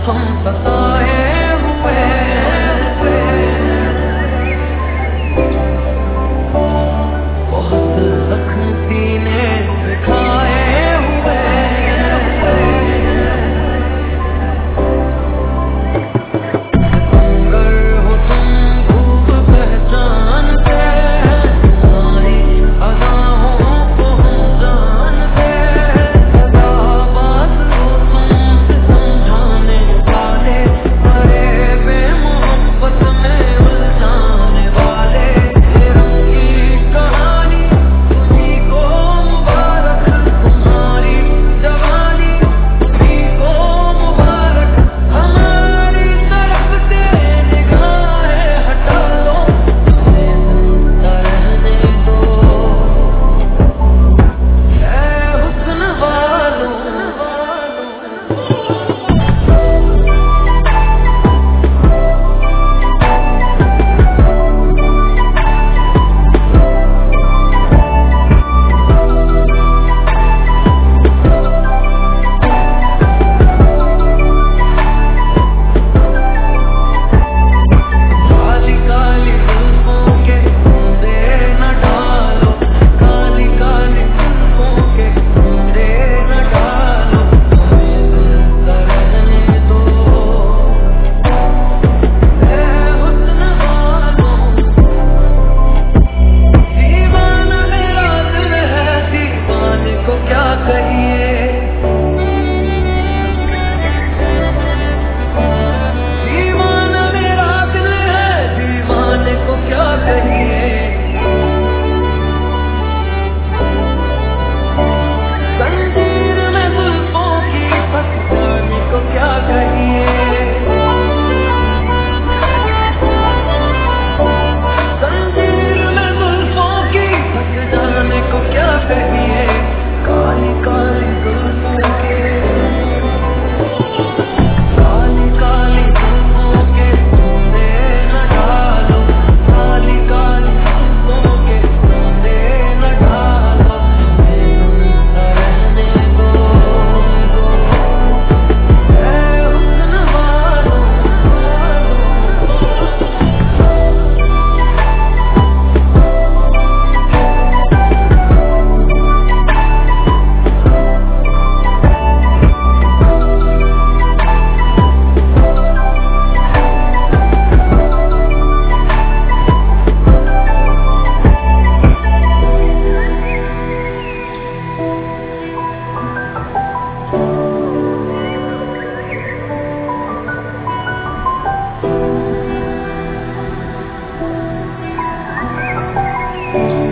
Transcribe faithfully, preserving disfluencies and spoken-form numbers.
हम सताए हुए बहुत जख्म सीने पे खाए हुए सितमगर हो तुम खूब पहचानते सारी अदाओं को हम जानते सदाबाद हो तुमसे समझाने वाले बड़े बेमोहब्बत में उलझाने वाले रंगी कहानी तुझी को मुबारक तुम्हारी जवानी तुझी को मुबारक हमारी तरफ से निगाहें हटा लो हमें जिंदा रहने दो ऐ हुस्न वालों काली काली जुल्फों के फंदे न डालो काली काली जुल्फों के फंदे न डालो हमें जिंदा रहने दो ऐ हुस्न वालों दीवाना मेरा दिल है दीवाने को क्या कहिए दीवाना मेरा दिल है दीवाने को क्या कहिए जंजीर में जुल्फों की फंस जाने को क्या कहिए जंजीर में जुल्फों की फंस जाने को क्या कहिए काली काली जुल्फों के काली काली जुल्फों के फंदे न डालो काली काली जुल्फों के फंदे न डालो हमें जिंदा रहने दो ऐ हुस्न वालों Thank you.